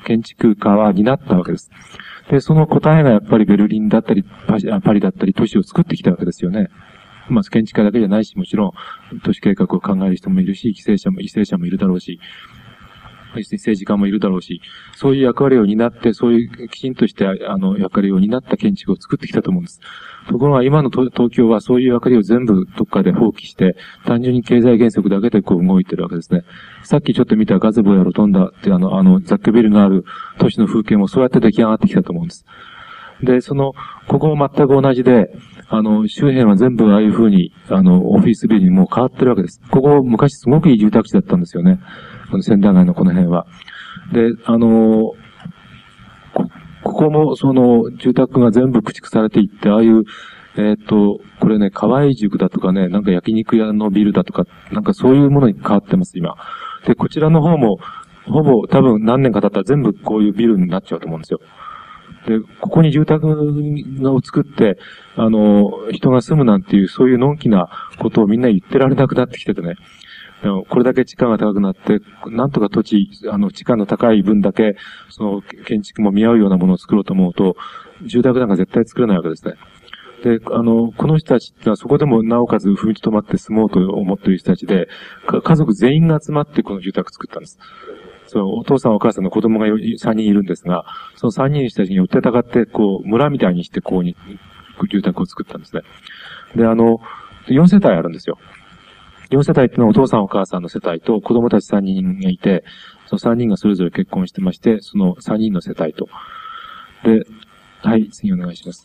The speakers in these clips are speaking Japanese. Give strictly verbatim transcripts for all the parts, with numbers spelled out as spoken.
建築家は担ったわけです。で、その答えがやっぱりベルリンだったり、パリ、パリだったり、都市を作ってきたわけですよね。まあ、建築家だけじゃないし、もちろん、都市計画を考える人もいるし、規制者も、為政者もいるだろうし、政治家もいるだろうし、そういう役割を担って、そういうきちんとして、あの、役割を担った建築を作ってきたと思うんです。ところが今の東京はそういう役割を全部どっかで放棄して、単純に経済原則だけでこう動いてるわけですね。さっきちょっと見たガゼボやロトンダっていうあの、あの、雑居ビルのある都市の風景もそうやって出来上がってきたと思うんです。で、その、ここも全く同じで、あの、周辺は全部ああいう風に、あの、オフィスビルにもう変わってるわけです。ここ昔すごくいい住宅地だったんですよね。この仙台街のこの辺は。で、あの、こ、ここもその住宅が全部駆逐されていって、ああいう、えっと、これね、河合塾だとかね、なんか焼肉屋のビルだとか、なんかそういうものに変わってます、今。で、こちらの方も、ほぼ多分何年か経ったら全部こういうビルになっちゃうと思うんですよ。で、ここに住宅を作って、あの、人が住むなんていう、そういうのんきなことをみんな言ってられなくなってきててね。これだけ地価が高くなって、なんとか土地、あの、地価の高い分だけ、その、建築も見合うようなものを作ろうと思うと、住宅なんか絶対作れないわけですね。で、あの、この人たちってのはそこでもなおかつ踏みとどまって住もうと思っている人たちで、家族全員が集まってこの住宅作ったんです。そう、お父さんお母さんの子供がさんにんいるんですが、そのさんにんの人たちに寄ってたかって、こう、村みたいにしてこうに、住宅を作ったんですね。で、あの、よん世帯あるんですよ。よん世帯っていうのはお父さんお母さんの世帯と子供たちさんにんがいて、そのさんにんがそれぞれ結婚してまして、そのさんにんの世帯と。で、はい、次お願いします。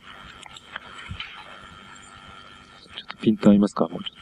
ちょっとピント合いますか？もうちょ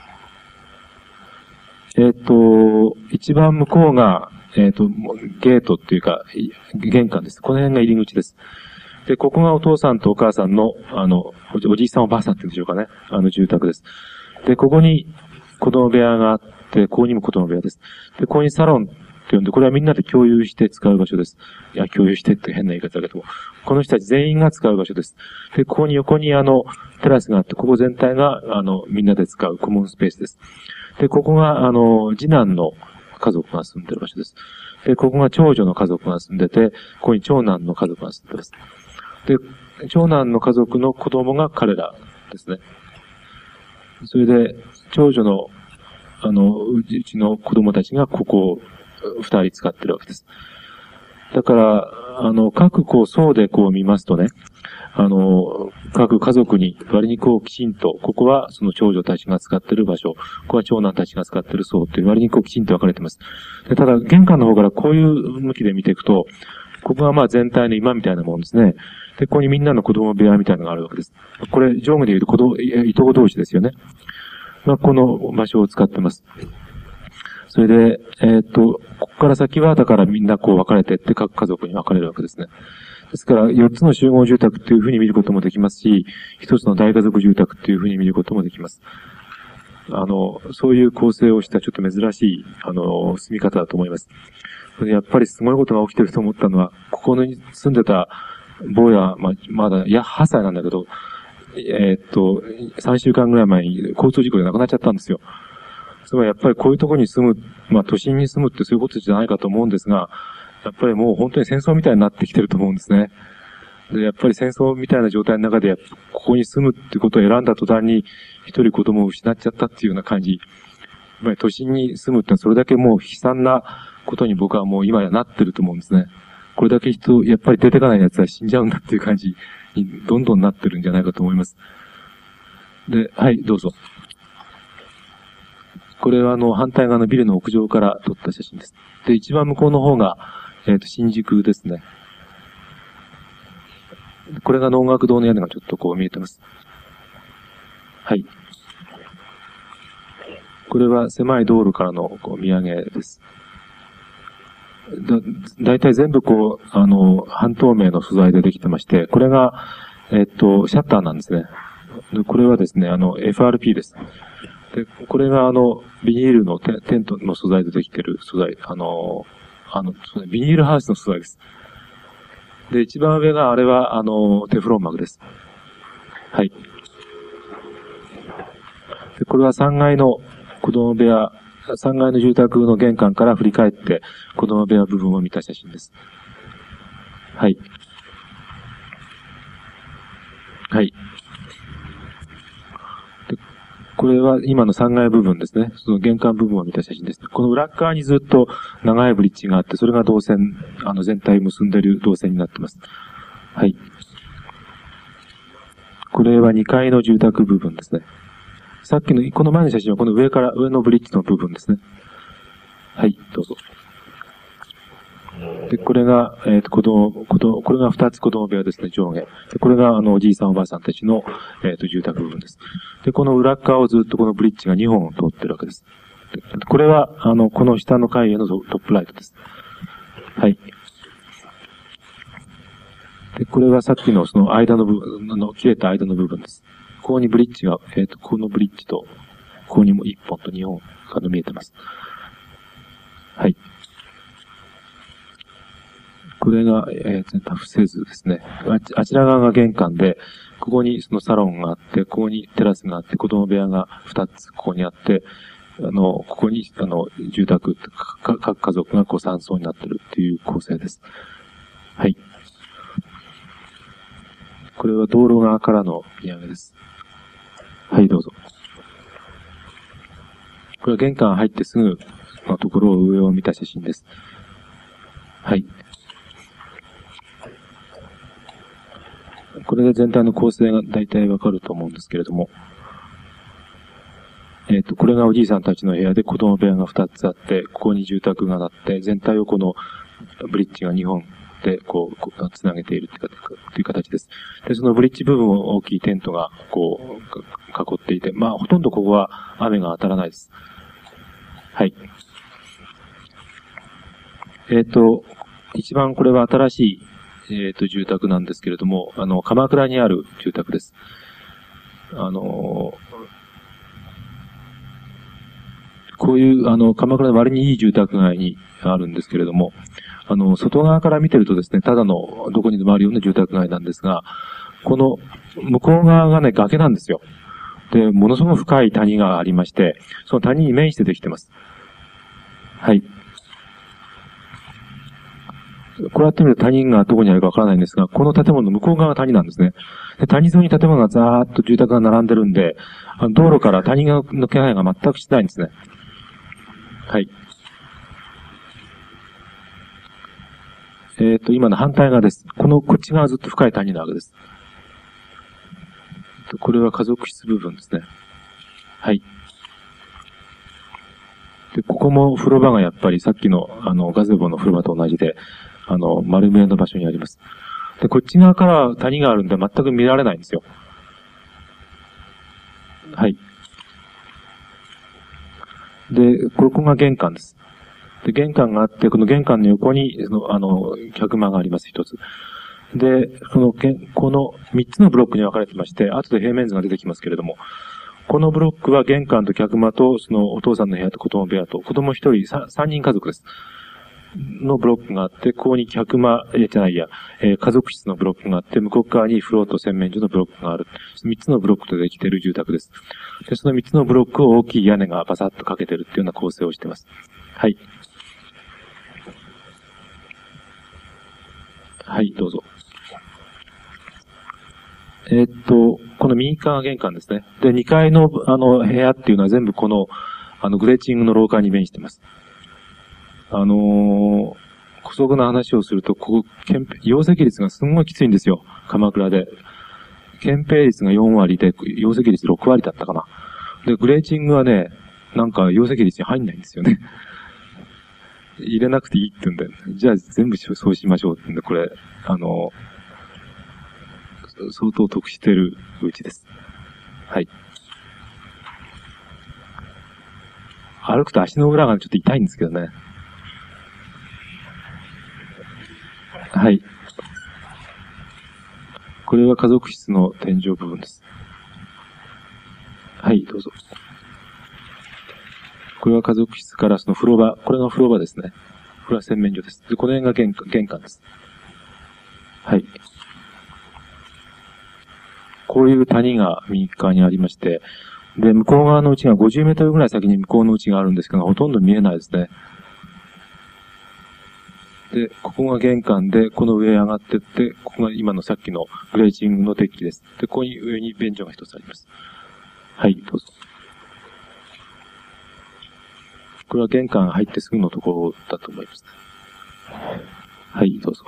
っと。えっと、一番向こうが、えっと、ゲートっていうか、玄関です。この辺が入り口です。で、ここがお父さんとお母さんの、あの、おじいさんおばあさんって言うんでしょうかね。あの住宅です。で、ここに子供部屋があって、ここにも子供部屋です。で、ここにサロンって呼んで、これはみんなで共有して使う場所です。いや、共有してって変な言い方だけども、この人たち全員が使う場所です。で、ここに横にあの、テラスがあって、ここ全体が、あの、みんなで使うコモンスペースです。で、ここが、あの、次男の家族が住んでる場所です。で、ここが長女の家族が住んでて、ここに長男の家族が住んでます。で、長男の家族の子供が彼らですね。それで、長女の、あの、うちの子供たちがここを二人使ってるわけです。だから、あの、各こう層でこう見ますとね、あの、各家族に割にこうきちんと、ここはその長女たちが使ってる場所、ここは長男たちが使ってる層っていう割にこうきちんと分かれてます。でただ、玄関の方からこういう向きで見ていくと、ここがまあ全体の今みたいなもんですね。で、ここにみんなの子供部屋みたいなのがあるわけです。これ、上下で言うと子供、いとこ同士ですよね。まあ、この場所を使ってます。それで、えっと、ここから先は、だからみんなこう分かれてって各家族に分かれるわけですね。ですから、よっつの集合住宅っていうふうに見ることもできますし、一つの大家族住宅っていうふうに見ることもできます。あの、そういう構成をしたちょっと珍しい、あの、住み方だと思います。やっぱりすごいことが起きてると思ったのは、ここに住んでた坊や、まあ、まだ、いや、はっさいなんだけど、えー、っと、さんしゅうかんぐらい前に交通事故で亡くなっちゃったんですよ。つまりやっぱりこういうところに住む、まあ都心に住むってそういうことじゃないかと思うんですが、やっぱりもう本当に戦争みたいになってきてると思うんですね。で、やっぱり戦争みたいな状態の中で、ここに住むってことを選んだ途端に、一人子供を失っちゃったっていうような感じ。つまり都心に住むってのはそれだけもう悲惨なことに僕はもう今やなってると思うんですね。これだけ人、やっぱり出てかない奴は死んじゃうんだっていう感じにどんどんなってるんじゃないかと思います。で、はい、どうぞ。これはあの、反対側のビルの屋上から撮った写真です。で、一番向こうの方が、えっと、新宿ですね。これが能楽堂の屋根がちょっとこう見えてます。はい。これは狭い道路からのこう見上げです。だ、だいたい全部こう、あの、半透明の素材でできてまして、これが、えっと、シャッターなんですね。でこれはですね、あの、エフアールピー です。で、これがあの、ビニールのテテントの素材でできてる素材、あの、あの、ビニールハウスの素材です。で、一番上があれは、あの、テフロン膜です。はい。で、これはさんがいの子供部屋、さんがいの住宅の玄関から振り返って子供部屋部分を見た写真です。 はい。はい。で、これは今のさんがい部分ですね。その玄関部分を見た写真です。この裏側にずっと長いブリッジがあって、それが動線、あの全体を結んでいる動線になっています。はい。これはにかいの住宅部分ですね。さっきの、この前の写真はこの上から、上のブリッジの部分ですね。はい、どうぞ。で、これが、えっ、ー、と、子供、子供、これが二つ子供部屋ですね、上下。で、これが、あの、おじいさんおばあさんたちの、えっ、ー、と、住宅部分です。で、この裏側をずっとこのブリッジがにほん通ってるわけです。で、これは、あの、この下の階へのトップライトです。はい。で、これがさっきのその間の部分、あの、切れた間の部分です。ここにブリッジが、えっ、ー、と、このブリッジと、ここにもいっぽんとにほん、あの、見えてます。はい。これが、えー、タフセ図ですね。あちら側が玄関で、ここにそのサロンがあって、ここにテラスがあって、子供部屋がふたつここにあって、あの、ここに、あの、住宅、各家族がこうさん層になっているっていう構成です。はい。これは道路側からの見上げです。はい、どうぞ。これは玄関入ってすぐのところを上を見た写真です。はい。これで全体の構成が大体わかると思うんですけれども、えっと、これがおじいさんたちの部屋で子供部屋がふたつあって、ここに住宅があって、全体をこのブリッジがにほんで、こう、つなげているという形です。で、そのブリッジ部分を大きいテントが、こう、囲っていて、まあ、ほとんどここは雨が当たらないです。はい。えっと、一番これは新しい、えっと、住宅なんですけれども、あの、鎌倉にある住宅です。あの、こういう、あの、鎌倉の割にいい住宅街にあるんですけれども、あの、外側から見てるとですね、ただのどこにでもあるような住宅街なんですが、この向こう側がね、崖なんですよ。で、ものすごく深い谷がありまして、その谷に面してできてます。はい。こうやって見ると谷がどこにあるかわからないんですが、この建物の向こう側が谷なんですね。で、谷沿いに建物がザーッと住宅が並んでるんで、あの道路から谷の気配が全くしないんですね。はい。えっと、今の反対側です。この、こっち側はずっと深い谷なわけです。これは家族室部分ですね。はい。で、ここも風呂場がやっぱりさっきの、あの、ガゼボの風呂場と同じで、あの、丸見えの場所にあります。で、こっち側から谷があるんで全く見られないんですよ。はい。で、ここが玄関です。で、玄関があって、この玄関の横に、その、あの、客間があります、一つ。で、その、この三つのブロックに分かれてまして、後で平面図が出てきますけれども、このブロックは玄関と客間と、そのお父さんの部屋と子供部屋と、子供一人、三人家族です。のブロックがあって、ここに客間、え、じゃないや、えー、家族室のブロックがあって、向こう側にフローと洗面所のブロックがある。三つのブロックとできている住宅です。で、その三つのブロックを大きい屋根がバサッとかけてるっていうような構成をしています。はい。はい、どうぞ。えー、っと、この右側が玄関ですね。で、にかいの、あの、部屋っていうのは全部この、あの、グレーチングの廊下に面しています。あのー、補足な話をすると、ここ、容積率がすんごいきついんですよ。鎌倉で。憲兵率がよんわりで、容積率ろくわりだったかな。で、グレーチングはね、なんか容積率に入んないんですよね。入れなくていいって言うんで、じゃあ全部そうしましょうって言うんで、これ、あのー、相当得してるうちです。はい。歩くと足の裏がちょっと痛いんですけどね。はい。これは家族室の天井部分です。はい、どうぞ。これは家族室からその風呂場、これが風呂場ですね。これは洗面所です。で、この辺が玄関、玄関です。はい。こういう谷が右側にありまして、で、向こう側の家がごじゅうメートルぐらい先に向こうの家があるんですけど、ほとんど見えないですね。 で、ここが玄関で、この上へ上がってって、ここが今のさっきのグレーチングのデッキです。で、ここに上に便所が一つあります。はい、どうぞ。これは玄関入ってすぐのところだと思います。はい、どうぞ。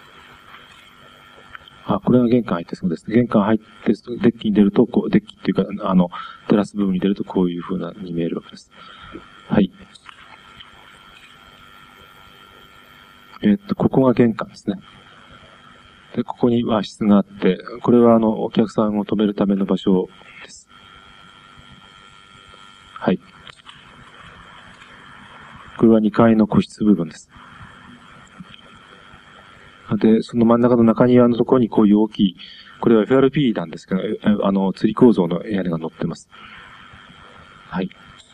あ、これが玄関入ってすぐですね。玄関入って、デッキに出ると、こう、デッキっていうか、あの、テラス部分に出るとこういう風なに見えるわけです。はい。えっと、ここが玄関ですね。で、ここに和室があって、これはあの、お客さんを止めるための場所です。はい。これはにかいの個室部分です。で、その真ん中の中庭のところにこういう大きい、これは エフアールピー なんですけど、あの、吊り構造の屋根が乗ってます。はい。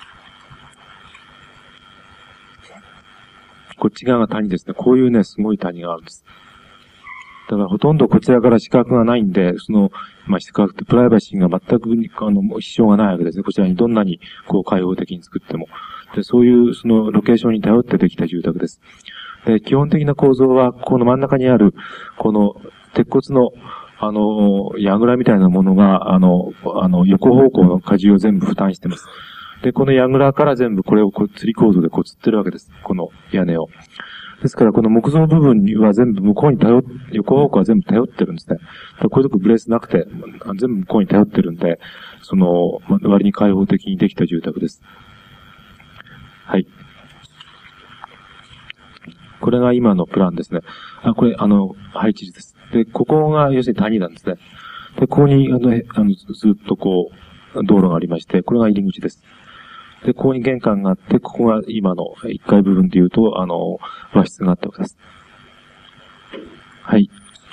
こっち側が谷ですね。こういうね、すごい谷があるんです。だからほとんどこちらから視覚がないんで、その、まあ、視覚ってプライバシーが全く、あの、支障がないわけですね。こちらにどんなに、こう、開放的に作っても。で、そういう、その、ロケーションに頼ってできた住宅です。で、基本的な構造は、この真ん中にある、この、鉄骨の、あの、櫓みたいなものが、あの、あの、横方向の荷重を全部負担してます。で、この櫓から全部これをこう、吊り構造でこう、吊ってるわけです。この屋根を。ですから、この木造部分には全部向こうに頼っ、横方向は全部頼ってるんですね。こういうとこブレースなくて、全部向こうに頼ってるんで、その、割に開放的にできた住宅です。はい。これが今のプランですね。あ、これ、あの、配置図です。で、ここが、要するに谷なんですね。で、ここに、あの、あのずっとこう、道路がありまして、これが入り口です。で、ここに玄関があって、ここが今のいっかい部分で言うと、あの、和室があったわけです。はい。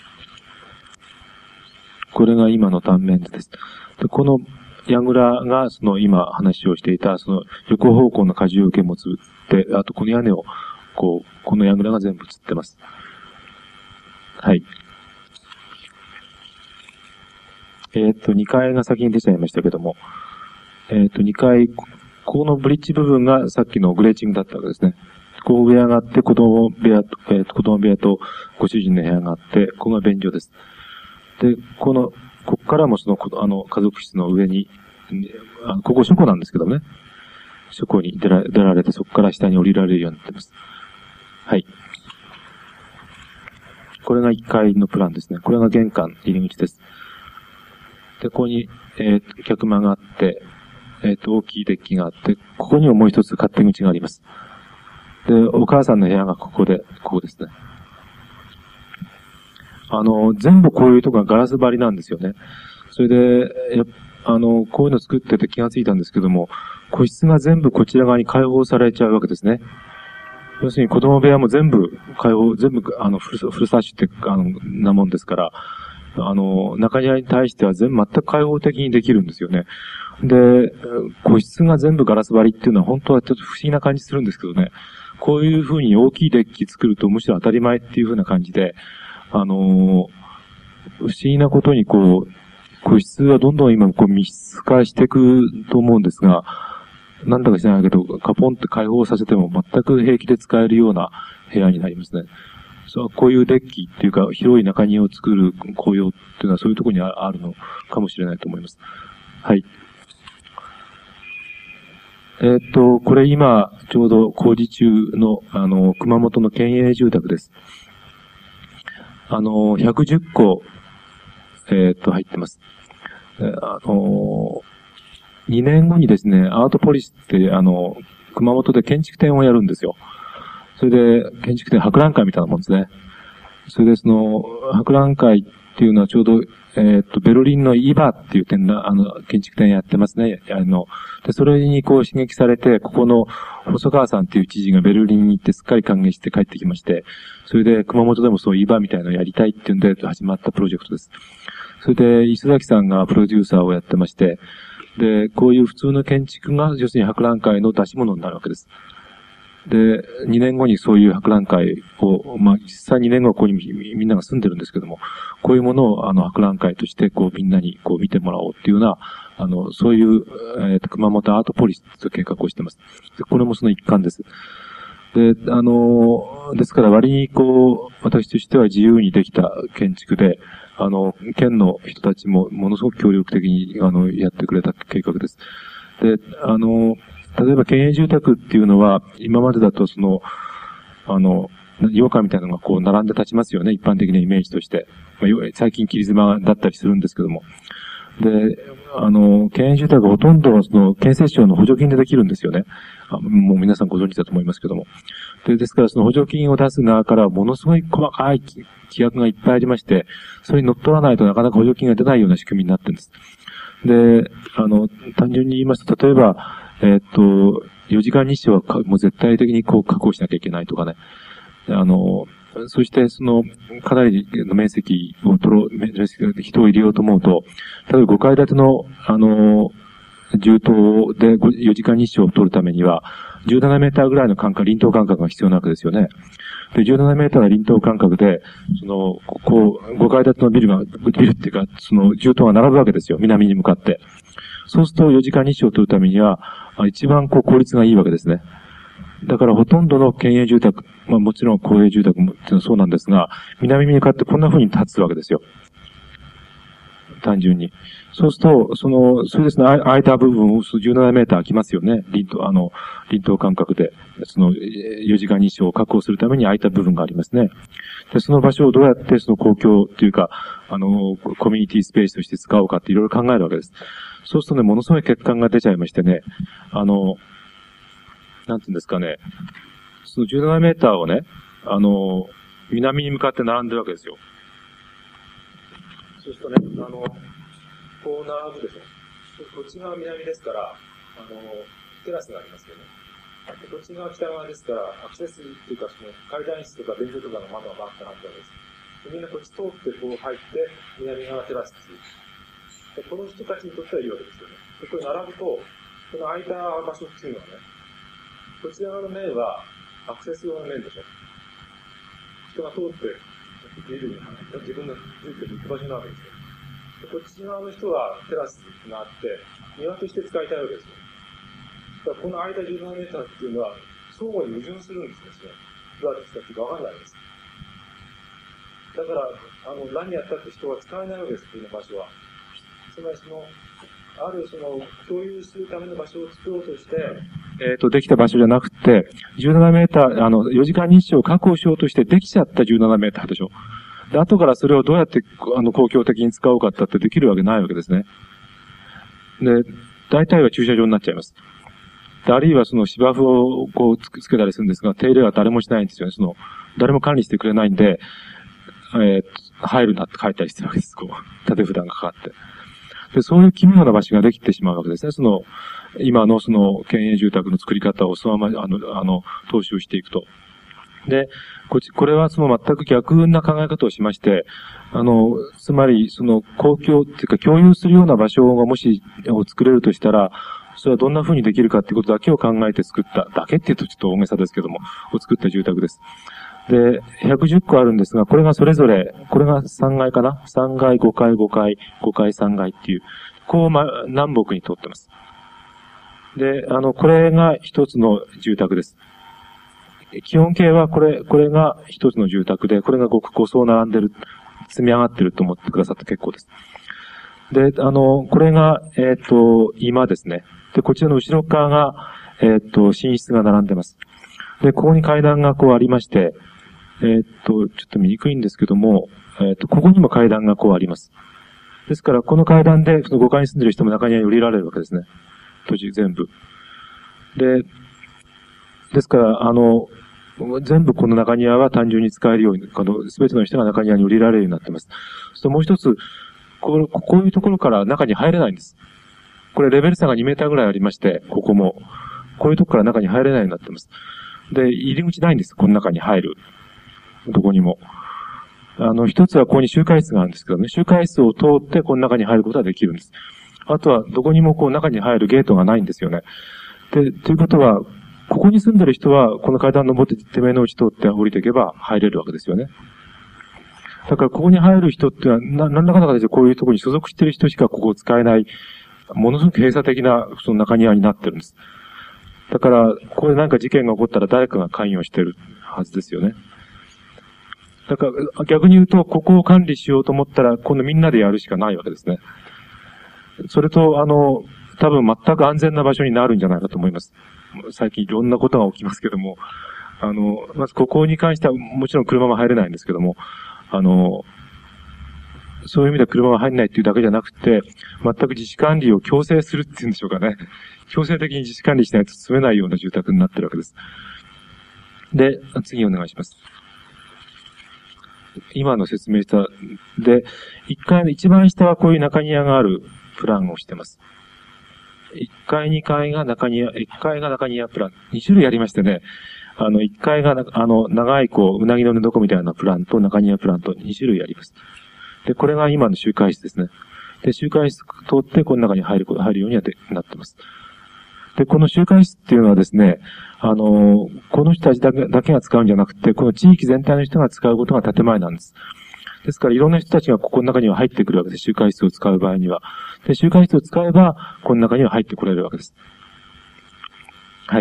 これが今の断面図です。で、この櫓が、その今話をしていた、その横方向の荷重受け持つで、あとこの屋根を、こう、この櫓が全部映ってます。はい。えっと、にかいが先に出ちゃいましたけども、えっと、にかい、ここのブリッジ部分がさっきのグレーチングだったわけですね。こう上上がって子供部屋と、えっと、子供部屋とご主人の部屋があって、ここが便所です。で、この、ここからもその、あの、家族室の上に、あのここ書庫なんですけどね。書庫に出ら出られて、そこから下に降りられるようになってます。はい。これがいっかいのプランですね。これが玄関入り口です。で、ここに、えっと、客間があって、えっと、大きいデッキがあって、ここにももう一つ勝手口があります。で、お母さんの部屋がここで、ここですね。あの、全部こういうとこがガラス張りなんですよね。それで、あの、こういうの作ってて気がついたんですけども、個室が全部こちら側に開放されちゃうわけですね。要するに子供部屋も全部開放、全部、あの、フル、フルサッシュって、あの、なもんですから、あの、中庭に対しては全部全く開放的にできるんですよね。で、個室が全部ガラス張りっていうのは本当はちょっと不思議な感じするんですけどね。こういう風に大きいデッキ作るとむしろ当たり前っていう風な感じで、あのー、不思議なことにこう、個室はどんどん今こう密室化していくと思うんですが、なんだか知らないけど、カポンって開放させても全く平気で使えるような部屋になりますね。そう、こういうデッキっていうか、広い中庭を作る紅葉っていうのはそういうところにあるのかもしれないと思います。はい。えっと、これ今、ちょうど工事中の、あの、熊本の県営住宅です。あの、ひゃくじゅっこ、えっと、入ってます。あの、にねんごにですね、アートポリスって、あの、熊本で建築展をやるんですよ。それで、建築展博覧会みたいなもんですね。それで、その、博覧会っていうのはちょうど、えっと、ベルリンのイバっていう展覧、あの、建築展やってますね。あの、で、それにこう刺激されて、ここの細川さんっていう知事がベルリンに行ってすっかり歓迎して帰ってきまして、それで熊本でもそうイバみたいなのをやりたいっていうんで始まったプロジェクトです。それで、磯崎さんがプロデューサーをやってまして、で、こういう普通の建築が、要するに博覧会の出し物になるわけです。で、にねんごにそういう博覧会を、まあ、実際にねんごはここにみんなが住んでるんですけども、こういうものを、あの、博覧会として、こう、みんなに、こう、見てもらおうっていうような、あの、そういう、えっと、熊本アートポリスという計画をしています。で、これもその一環です。 で、あの、ですから割にこう、私としては自由にできた建築で、あの、県の人たちもものすごく協力的に、あの、やってくれた計画です。で、あの、例えば県営住宅っていうのは、今までだとその、あの、洋館みたいなのがこう並んで立ちますよね、一般的なイメージとして。まあ、最近切り妻だったりするんですけども。で、あの、県営住宅はほとんどその県政省の補助金でできるんですよね。あもう皆さんご存知だと思いますけども。で、ですからその補助金を出す側からものすごい細かい規約がいっぱいありまして、それに乗っ取らないとなかなか補助金が出ないような仕組みになってるんです。で、あの、単純に言いますと、例えば、えっと、よじかん日照はもう絶対的にこう確保しなきゃいけないとかね。あの、そして、その、かなりの面積を取ろう、人を入れようと思うと、例えばごかい建ての、あの、住棟でよじかん日照を取るためには、じゅうななメーターぐらいの間隔、輪頭間隔が必要なわけですよね。で、じゅうななメーターの輪頭間隔で、その、こう、ごかい建てのビルが、ビルっていうか、その、住棟が並ぶわけですよ。南に向かって。そうするとよじかん日照を取るためには、一番こう効率がいいわけですね。だからほとんどの県営住宅、まあもちろん公営住宅もそうなんですが、南に向かってこんな風に立つわけですよ。単純に。そうすると、その、そうですね、空いた部分をじゅうななメーター空きますよね。輪頭、あの、輪頭間隔で、その、よじかん日照を確保するために空いた部分がありますね。で、その場所をどうやってその公共というか、あの、コミュニティスペースとして使おうかっていろいろ考えるわけです。そうするとね、ものすごい欠陥が出ちゃいましてね、あの、なんていうんですかね、そのじゅうななメーターをね、あの、南に向かって並んでるわけですよ。そうするとね、あの、こう並ぶでしょ。こっち側南ですから、あの、テラスがありますよね。こっち側北側ですから、アクセスっていうか、その階段室とか便所とかの窓がバッとなってるわけです。みんなこっち通ってこう入って、南側テラスっていう。でこの人たちにとってはいいわけですよね。でこれ並ぶと、この空いた場所っていうのはね、こちら側の面はアクセス用の面でしょ。人が通ってビルに自分の住居に行く場所なわけですよ。こっち側の人はテラスがあって、庭として使いたいわけですよ。だからこの間じゅうななメーターっていうのは相互に矛盾するんですね。どうやって使っていいか分かんないわけです。だから、あの、何やったって人は使えないわけです、この場所は。つまりその、あるその、共有するための場所を作ろうとして、えっと、できた場所じゃなくて、じゅうななメーター、あの、よじかん日照を確保しようとしてできちゃったじゅうななメーターでしょ。で、後からそれをどうやって、あの、公共的に使おうかってできるわけないわけですね。で、大体は駐車場になっちゃいます。で、あるいはその芝生をこうつけたりするんですが、手入れは誰もしないんですよね。その、誰も管理してくれないんで、えー、入るなって書いたりしてるわけです。こう、立て札がかかって。で、そういう奇妙な場所ができてしまうわけですね。その、今のその、県営住宅の作り方をそのまま、あの、あの、踏襲していくと。で、こっち、これはその全く逆な考え方をしまして、あの、つまり、その、公共っていうか共有するような場所がもし、を作れるとしたら、それはどんな風にできるかっていうことだけを考えて作った、だけっていうとちょっと大げさですけども、を作った住宅です。で、ひゃくじゅっこあるんですが、これがそれぞれ、これがさんがいかな ?さん 階、ごかい、ごかい、ごかい、さんがいっていう、こう、ま、南北に通ってます。で、あの、これが一つの住宅です。基本形はこれ、これが一つの住宅で、これがご、ご層並んでる、積み上がってると思ってくださって結構です。で、あの、これが、えっと、今ですね。で、こちらの後ろ側が、えっと、寝室が並んでます。で、ここに階段がこうありまして、えっと、ちょっと見にくいんですけども、えっと、ここにも階段がこうあります。ですから、この階段で、そのごかいに住んでる人も中庭に降りられるわけですね。土地全部。で、ですから、あの、全部この中庭は単純に使えるように、あの、すべての人が中庭に降りられるようになっています。そしてもう一つ、こう、こういうところから中に入れないんです。これレベル差がにメーターぐらいありまして、ここも。こういうとこから中に入れないようになっています。で、入り口ないんです。この中に入る。どこにも。あの、一つはここに集会室があるんですけどね、集会室を通ってこの中に入ることはできるんです。あとは、どこにもこう中に入るゲートがないんですよね。で、ということは、ここに住んでる人は、この階段登って手前のうち通って降りていけば入れるわけですよね。だから、ここに入る人っていうのは、何らかの形でこういうところに所属している人しかここを使えない、ものすごく閉鎖的な、その中庭になってるんです。 だから、ここで何か事件が起こったら誰かが関与してるはずですよね。だから、逆に言うと、ここを管理しようと思ったら、今度みんなでやるしかないわけですね。それと、あの、多分全く安全な場所になるんじゃないかと思います。最近いろんなことが起きますけども、あの、まずここに関してはもちろん車も入れないんですけども、あの、そういう意味では車が入れないっていうだけじゃなくて、全く自主管理を強制するっていうんでしょうかね。強制的に自主管理しないと住めないような住宅になってるわけです。で、次お願いします。今の説明した。で、一階の一番下はこういう中庭があるプランをしてます。一階、二階が中庭、一階が中庭プラン。二種類ありましてね。あの、一階が、あの、長い、こう、うなぎの寝床みたいなプランと中庭プランと二種類あります。で、これが今の集会室ですね。で、集会室通って、この中に入る、入るようになってなってます。で、この集会室っていうのはですね、あの、この人たちだけだけが使うんじゃなくて、この地域全体の人が使うことが建前なんです。ですから、いろんな人たちがここの中には入ってくるわけです。集会室を使う場合には。で、集会室を使えば、この中には入ってこれるわけです。はい。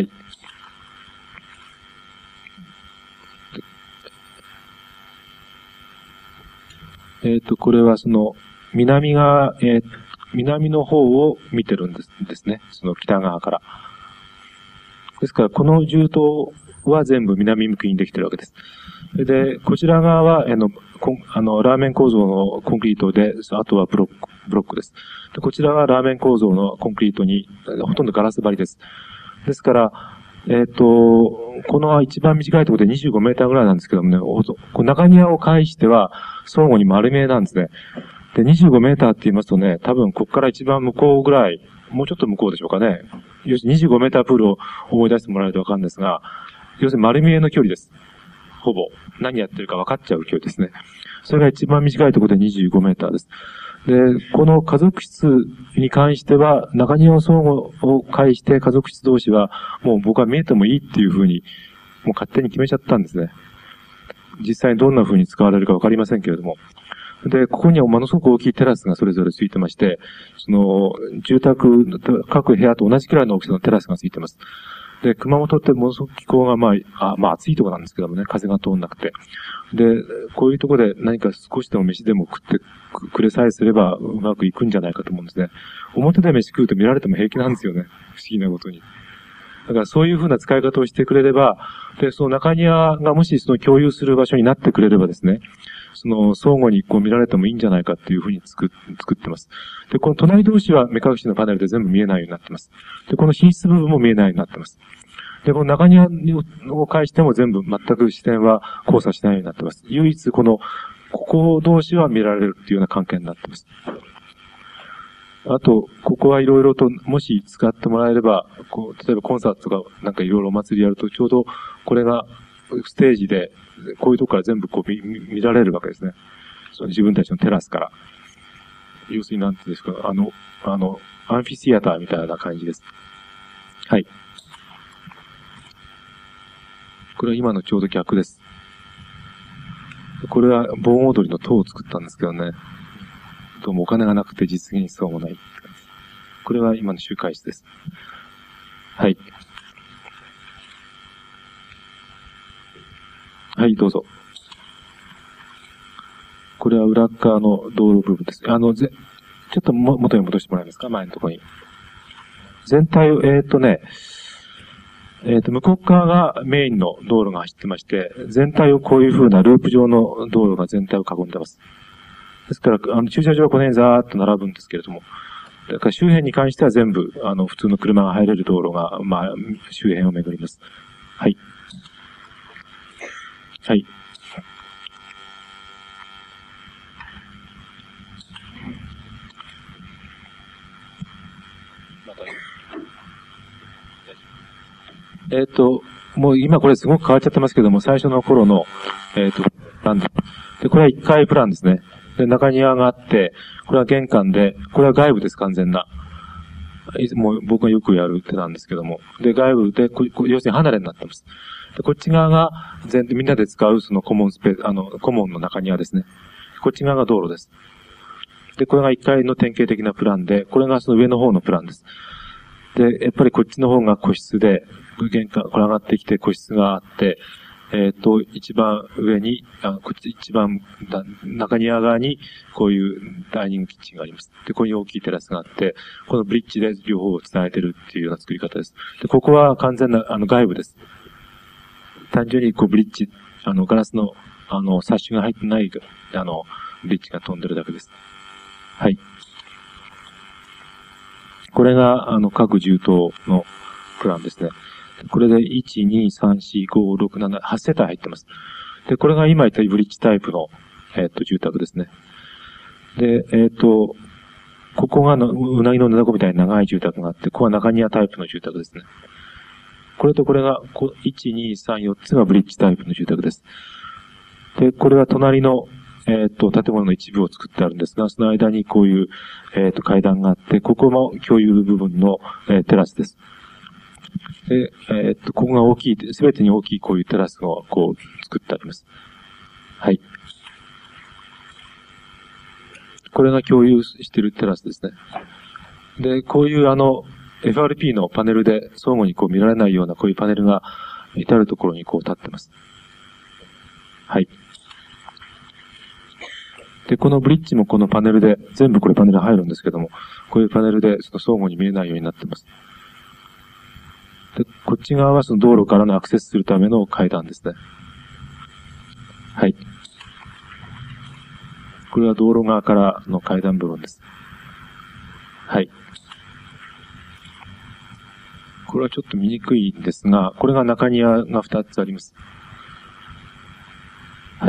えっと、これはその、南側、えー、南の方を見てるんですですね。その北側から。ですから、この銃刀は全部南向きにできてるわけです。で、こちら側は、あの、あのラーメン構造のコンクリートで、あとはブロック、ブロックです。でこちらはラーメン構造のコンクリートに、ほとんどガラス張りです。ですから、えっと、この一番短いところでにじゅうごメーターぐらいなんですけどもね、中庭を介しては相互に丸見えなんですね。で、にじゅうごメーターって言いますとね、多分ここから一番向こうぐらい、もうちょっと向こうでしょうかね。要するににじゅうごメータープールを思い出してもらえるとわかるんですが、要するに丸見えの距離です。ほぼ。何やってるか分かっちゃう距離ですね。それが一番短いところでにじゅうごメーターです。で、この家族室に関しては、中庭相互を介して家族室同士は、もう僕は見えてもいいっていうふうに、もう勝手に決めちゃったんですね。実際にどんな風に使われるかわかりませんけれども。で、ここにはものすごく大きいテラスがそれぞれついてまして、その、住宅、各部屋と同じくらいの大きさのテラスがついてます。で、熊本ってものすごく気候がまあ、あまあ暑いところなんですけどもね、風が通んなくて。で、こういうところで何か少しでも飯でも食ってくれさえすればうまくいくんじゃないかと思うんですね。表で飯食うと見られても平気なんですよね。不思議なことに。だからそういうふうな使い方をしてくれれば、で、その中庭がもしその共有する場所になってくれればですね、その相互にこう見られてもいいんじゃないかっていうふうに作作ってます。で、この隣同士は目隠しのパネルで全部見えないようになってます。で、この寝室部分も見えないようになってます。で、この中庭を介しても全部全く視線は交差しないようになってます。唯一この、ここ同士は見られるっていうような関係になってます。あと、ここはいろいろと、もし使ってもらえれば、こう、例えばコンサートとかなんかいろいろお祭りやると、ちょうどこれがステージで、こういうとこから全部こう見、見られるわけですね。その自分たちのテラスから。要するになんていうんですか、あの、あの、アンフィシアターみたいな感じです。はい。これは今のちょうど逆です。これは盆踊りの塔を作ったんですけどね。どうもお金がなくて実現しそうもない。これは今の集会室です。はい。はい、どうぞ。これは裏側の道路部分です。あの、ぜ、ちょっとも元に戻してもらえますか、前のところに。全体を、えっとね、えっと、向こう側がメインの道路が走ってまして、全体をこういう風なループ状の道路が全体を囲んでます。ですから、あの、駐車場はこの辺にザーッと並ぶんですけれども、だから周辺に関しては全部、あの、普通の車が入れる道路が、まあ、周辺を巡ります。はい。はい。えっと、もう今これすごく変わっちゃってますけども、最初の頃の、えっと、プランで、これはいっかいプランですね。で、中庭があって、これは玄関で、これは外部です、完全な。もう僕がよくやる手なんですけども。で、外部で、こ要するに離れになってます。で、こっち側が全みんなで使うそのコモンスペース、あの、コモンの中庭ですね。こっち側が道路です。で、これがいっかいの典型的なプランで、これがその上の方のプランです。で、やっぱりこっちの方が個室で、 玄関、これ上がってきて個室があって、えっと、一番上に、あこっち一番中庭側にこういうダイニングキッチンがあります。で、ここに大きいテラスがあって、このブリッジで両方を繋いでるっていうような作り方です。で、ここは完全なあの外部です。単純にこうブリッジ、あのガラスのあのサッシが入ってないあのブリッジが飛んでるだけです。はい。これがあの各銃棟のプランですね。これでいち、に、さん、よん、ご、ろく、なな、はち世帯入ってます。で、これが今言ったブリッジタイプの、えっと、住宅ですね。で、えっと、ここがのうなぎの寝床みたいな長い住宅があって、ここは中庭タイプの住宅ですね。これとこれが、いち、に、さん、よっつがブリッジタイプの住宅です。で、これは隣の、えっと、建物の一部を作ってあるんですが、その間にこういう、えっと、階段があって、ここも共有部分の、えー、テラスです。で、えっと、ここが大きい、すべてに大きいこういうテラスをこう作ってあります。はい。これが共有しているテラスですね。で、こういうあの、エフアールピー のパネルで相互にこう見られないようなこういうパネルが至るところにこう立ってます。はい。で、このブリッジもこのパネルで、全部これパネル入るんですけども、こういうパネルでその相互に見えないようになってます。で、こっち側はその道路からのアクセスするための階段ですね。はい。これは道路側からの階段部分です。はい。これはちょっと見にくいんですが、これが中庭がふたつあります。はい。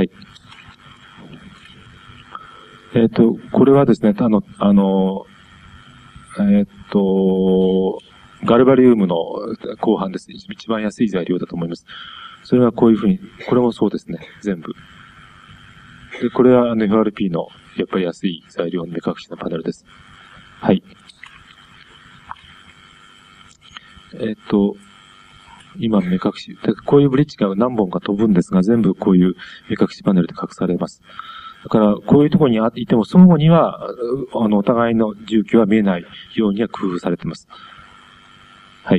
えっと、これはですね、あの、あの、えっと、ガルバリウムの後半ですね。一番安い材料だと思います。それはこういうふうに、これもそうですね、全部。で、これはあの エフアールピー のやっぱり安い材料の目隠しのパネルです。はい。えっと、今目隠し、こういうブリッジが何本か飛ぶんですが、全部こういう目隠しパネルで隠されます。だから、こういうところにいても、相互には、あの、お互いの住居は見えないようには工夫されています。はい。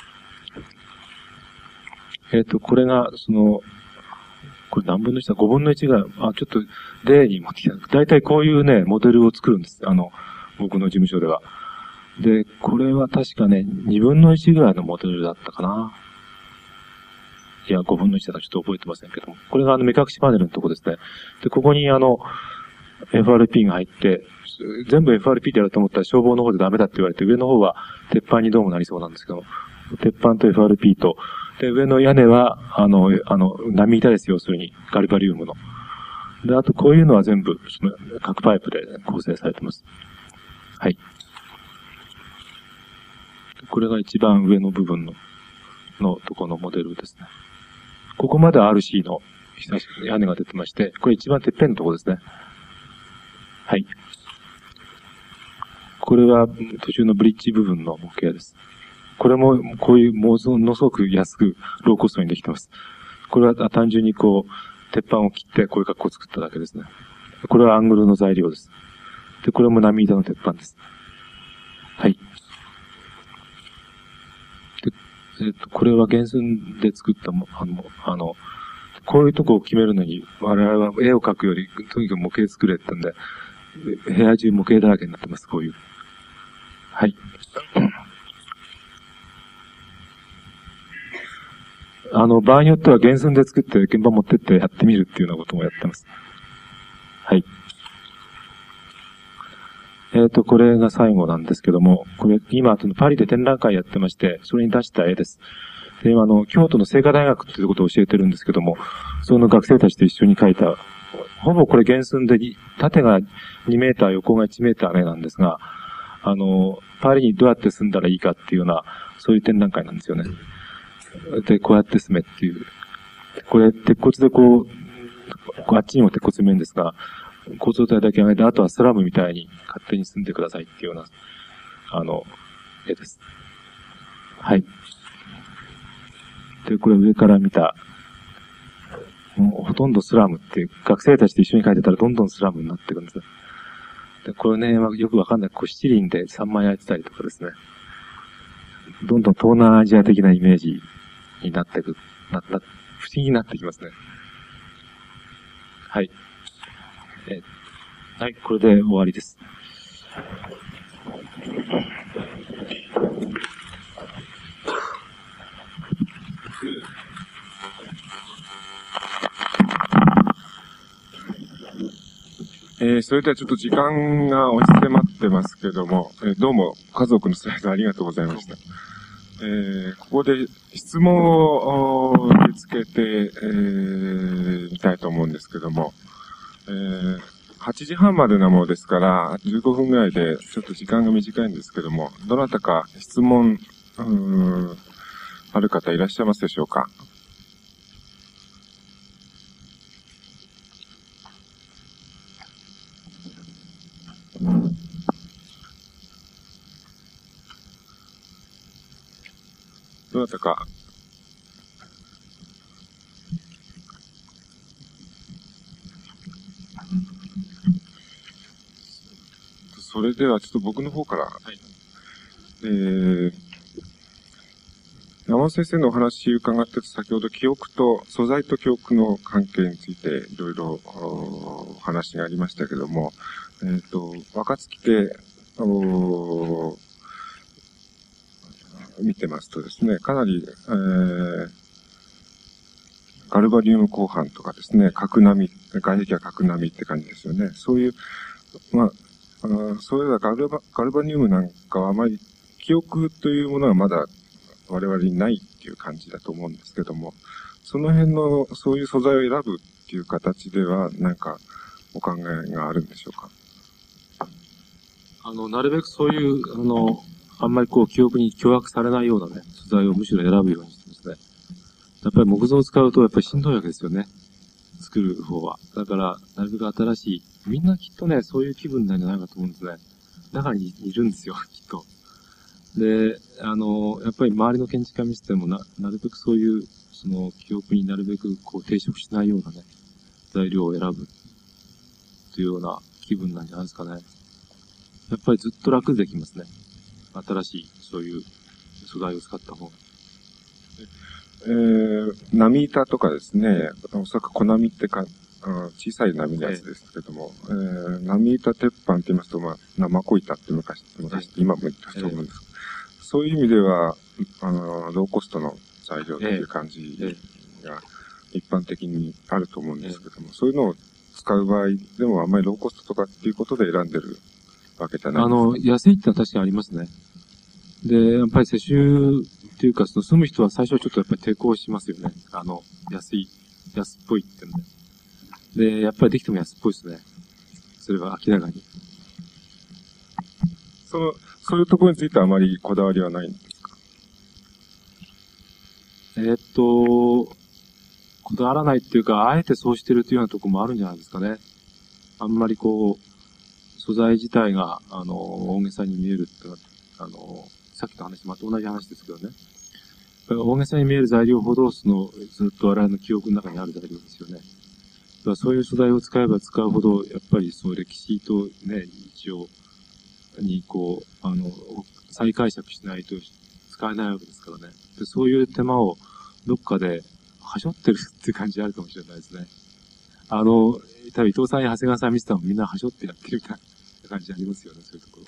えっと、これが、その、これ何分のいちだ ?ご 分のいちが、あ、ちょっと例に持ってきた。だいたいこういうね、モデルを作るんです。あの、僕の事務所では。で、これは確かね、にぶんのいちぐらいのモデルだったかな。いや、ごぶんのいちだからちょっと覚えてませんけども。これがあの目隠しパネルのとこですね。で、ここにあの、エフアールピー が入って、全部 エフアールピー でやると思ったら消防の方でダメだって言われて、上の方は鉄板にどうもなりそうなんですけども、鉄板と エフアールピー と、で、上の屋根は、あの、あの、波板です、要するに、ガルバリウムの。で、あとこういうのは全部、その、核パイプで構成されてます。はい。これが一番上の部分の、のとこのモデルですね。ここまで アールシー の屋根が出てまして、これ一番てっぺんのところですね。はい。これは途中のブリッジ部分の模型です。これもこういうものすごく安くローコストにできてます。これは単純にこう、鉄板を切ってこういう格好を作っただけですね。これはアングルの材料です。で、これも波板の鉄板です。はい。で、えっと、これは原寸で作ったも、あの、あの、こういうとこを決めるのに、我々は絵を描くより、とにかく模型作れってんで、部屋中模型だらけになってます、こういう。はい。あの、場合によっては原寸で作って現場持ってってやってみるっていうようなこともやってます。はい。えっと、これが最後なんですけども、これ、今、パリで展覧会やってまして、それに出した絵です。で、あの、京都の清華大学っていうことを教えてるんですけども、その学生たちと一緒に描いた、ほぼこれ原寸で、縦がにメーター、横がいちメーターの絵なんですが、あの、パリにどうやって住んだらいいかっていうような、そういう展覧会なんですよね。で、こうやって住めっていう。これ、鉄骨でこう、あっちにも鉄骨見えるんですが、構造体だけ上げて、あとはスラムみたいに勝手に住んでくださいっていうような、あの、絵です。はい。で、これ上から見た、もうほとんどスラムっていう、学生たちと一緒に描いてたらどんどんスラムになっていくんです。で、これね、よくわかんない。こう七輪でさんまい焼いてたりとかですね。 どんどん東南アジア的なイメージになっていく、なった、不思議になってきますね。はい。えはい、これで終わりです。 えー、それではちょっと時間が押し迫ってますけども、えー、どうも家族のスライドありがとうございました。えー、ここで質問を受け付けて、えー、みたいと思うんですけども、えー、はちじはんまでなものですから、じゅうごふんぐらいでちょっと時間が短いんですけども、どなたか質問、うーん、ある方いらっしゃいますでしょうか？どなたか。それではちょっと僕の方から、はい、えー、山本先生のお話伺って先ほど記憶と、素材と記憶の関係についていろいろお話がありましたけども、えっ、ー、と、若月で、見てますとですね、かなり、えー、ガルバニウム鋼板とかですね、核並み、外壁は核並みって感じですよね。そういう、まあ、あそういうガルバ、ガルバニウムなんかはあまり記憶というものはまだ我々にないっていう感じだと思うんですけども、その辺の、そういう素材を選ぶっていう形では、なんか、お考えがあるんでしょうか？ あの、なるべくそういう、あの、あんまりこう、記憶に脅迫されないようなね、素材をむしろ選ぶようにしてですね。やっぱり木造を使うと、やっぱりしんどいわけですよね。作る方は。だから、なるべく新しい、みんなきっとね、そういう気分なんじゃないかと思うんですね。中にいるんですよ、きっと。で、あの、やっぱり周りの建築家見ててもな、なるべくそういう、その、記憶になるべくこう、抵触しないようなね、材料を選ぶ、というような気分なんじゃないですかね。やっぱりずっと楽できますね。新しい、そういう素材を使った方が。 えー、波板とかですね、おそらく小波ってか、小さい波のやつですけども、えー、波板鉄板って言いますと、まあ、生子板って昔、昔、今も言ったと思うんですけど、えー、そういう意味では、あの、ローコストの材料っていう感じが一般的にあると思うんですけども、えー、そういうのを使う場合でもあんまりローコストとかっていうことで選んでるわけじゃないですか。 あの、安いってのは確かにありますね。で、やっぱり世襲っていうか、その住む人は最初はちょっとやっぱり抵抗しますよね。あの、安い、安っぽいってので。で、やっぱりできても安っぽいですね。それは明らかに。 その、そういうところについてはあまりこだわりはないんですか？ えー、っと、こだわらないっていうか、あえてそうしてるっていうようなところもあるんじゃないですかね。あんまりこう、素材自体が、あの、大げさに見えるってあの、さっきの話、また同じ話ですけどね。大げさに見える材料ほど、その、ずっと我々の記憶の中にある材料ですよね。だからそういう素材を使えば使うほど、やっぱりそう歴史とね、一応にこう、あの、再解釈しないと使えないわけですからね。でそういう手間をどっかではしょってるっていう感じあるかもしれないですね。あの、多分伊藤さんや長谷川さん見てたのもみんなはしょってやってるみたいな感じありますよね、そういうところ。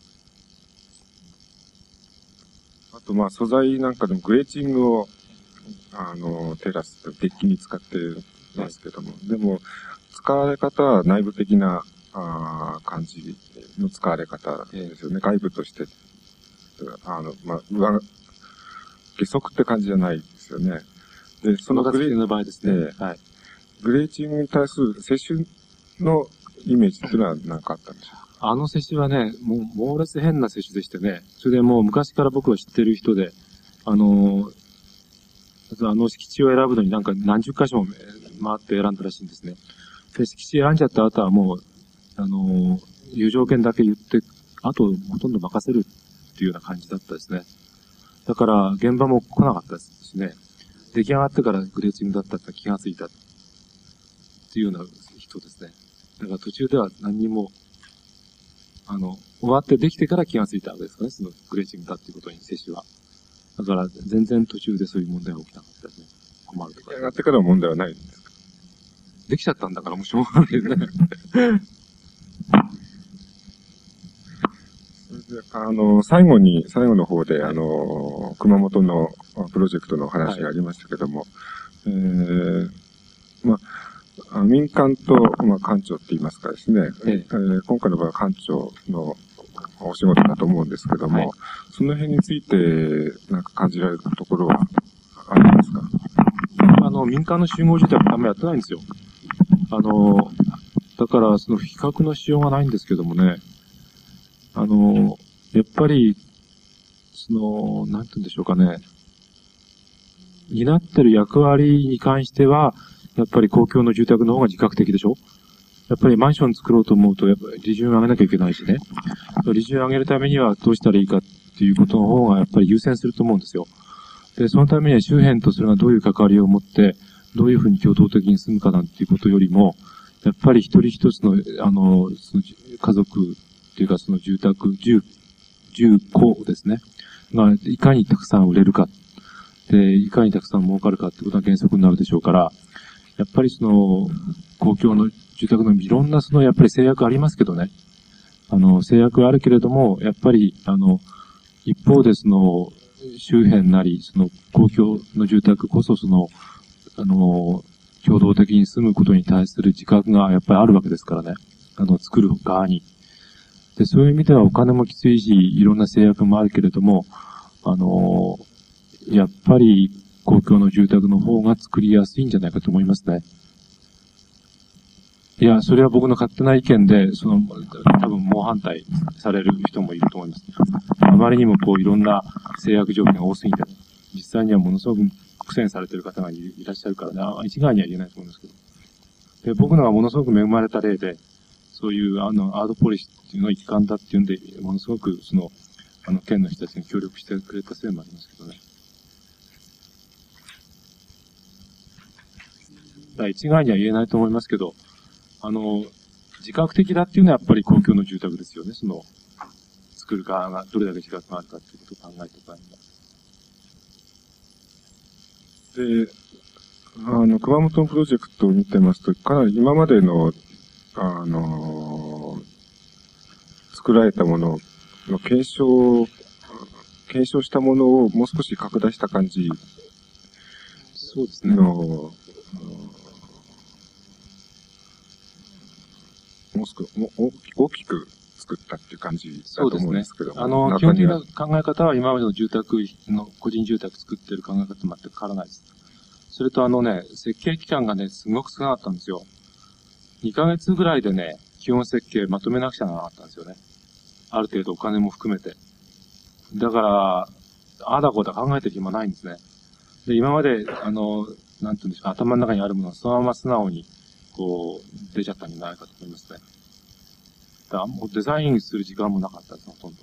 あと、まあ、素材なんかでもグレーチングを、あの、テラスとデッキに使ってますけども、はい、でも、使われ方は内部的なあ感じの使われ方ですよね。外部として、あの、まあ、上、下足って感じじゃないですよね。 で、そのグレーチングの場合ですね。えー、はい。 グレーチングに対する接種のイメージっていうのは何かあったんでしょうか？ あの接種はね、もう猛烈変な接種でしてね、それでもう昔から僕は知ってる人で、あの、あの敷地を選ぶのになんか何十箇所も回って選んだらしいんですね。で、敷地選んじゃった後はもう、あの、いう条件だけ言って、あとほとんど任せるっていうような感じだったですね。だから、現場も来なかったですしね。出来上がってからグレーチングだったって気がついたっていうような人ですね。だから途中では何にも、あの、終わってできてから気がついたわけですかね。そのグレーチングだっていうことに、接種は。 だから全然途中でそういう問題が起きなかったですね。困るとか。 やってからは問題はないんですか？ できちゃったんだからもうしょうがないですね。 それで、あの、最後に、最後の方で、あの、熊本のプロジェクトの話がありましたけども、はい、えー、まあ、民間と、まあ、官庁って言いますかですね、ええー、今回の場合は官庁のお仕事だと思うんですけども、はい、その辺について、なんか感じられるところはありますか？ あの、民間の集合住宅あんまやってないんですよ。あの、だから、その比較のしようがないんですけどもね、あの、やっぱり、その、なんて言うんでしょうかね、担ってる役割に関しては、やっぱり公共の住宅の方が自覚的でしょ？やっぱりマンション作ろうと思うと、やっぱり利潤上げなきゃいけないしね。利潤上げるためにはどうしたらいいかっていうことの方がやっぱり優先すると思うんですよ。で、そのためには周辺とそれがどういう関わりを持って、どういうふうに共同的に住むかなんていうことよりも、やっぱり一人一つの、あの、その家族っていうかその住宅、住、住戸ですね。が、いかにたくさん売れるか。で、いかにたくさん儲かるかってことが原則になるでしょうから、やっぱりその、公共の住宅のいろんなその、やっぱり制約ありますけどね。あの、制約はあるけれども、やっぱり、あの、一方でその、周辺なり、その、公共の住宅こそその、あの、共同的に住むことに対する自覚がやっぱりあるわけですからね。あの、作る側に。で、そういう意味ではお金もきついし、いろんな制約もあるけれども、あの、やっぱり公共の住宅の方が作りやすいんじゃないかと思いますね。いや、それは僕の勝手な意見で、その、多分猛反対される人もいると思います。あまりにもこういろんな制約条件が多すぎて、実際にはものすごく苦戦されている方がいらっしゃるからね、一概には言えないと思うんですけど。で、僕のがものすごく恵まれた例で、そういうあの、アートポリシーっていうのが一環だっていうんで、ものすごくその、あの、県の人たちに協力してくれたせいもありますけどね。だから一概には言えないと思いますけど、あの、自覚的だっていうのはやっぱり公共の住宅ですよね。その、作る側がどれだけ自覚があるかっていうことを考えておかないと。で、あの、熊本のプロジェクトを見てますと、かなり今までの、あのー、作られたものの継承、継承したものをもう少し拡大した感じの、 そうですね。 もう少し、もう大きく作ったっていう感じだと思うんですけども。 あの、基本的な考え方は今までの住宅の、個人住宅作ってる考え方と全く変わらないです。それとあのね、設計期間がね、すごく少なかったんですよ。にかげつぐらいでね、基本設計まとめなくちゃならなかったんですよね。ある程度お金も含めて。だから、あだこだ考えてる暇ないんですね。で、今まで、あの、なんていうんでしょう、頭の中にあるものがそのまま素直に、こう、出ちゃったんじゃないかと思いますね。だからもうデザインする時間もなかったです、ほとんど。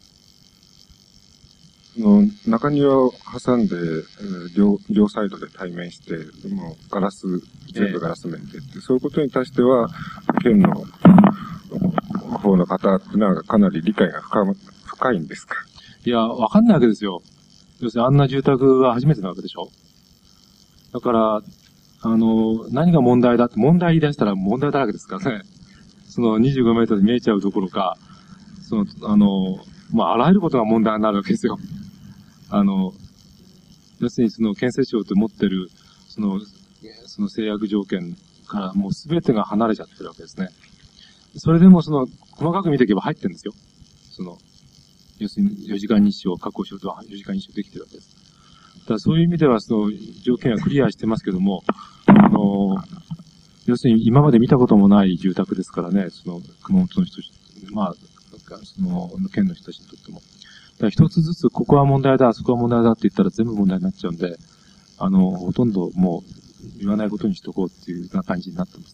の中庭を挟んで、両、両サイドで対面して、もうガラス、全部ガラス面でって、えー、そういうことに対しては、県の方の方っていうのはかなり理解が深、深いんですか？ いや、わかんないわけですよ。要するにあんな住宅は初めてなわけでしょ。だから、あの、何が問題だって、問題言い出したら問題だらけですからね。そのにじゅうごメートルで見えちゃうどころか、その、あの、まあ、あらゆることが問題になるわけですよ。あの、要するにその建設庁って持ってる、その、その制約条件からもうすべてが離れちゃってるわけですね。それでもその、細かく見ていけば入ってるんですよ。その、要するによじかん日照を確保しようとよじかん日照できてるわけです。だからそういう意味ではその条件はクリアしてますけども、あの、要するに今まで見たこともない住宅ですからね、その熊本の人、まあ、その県の人たちにとっても。だから一つずつここは問題だ、そこは問題だって言ったら全部問題になっちゃうんで、あの、ほとんどもう言わないことにしとこうっていうような感じになってます。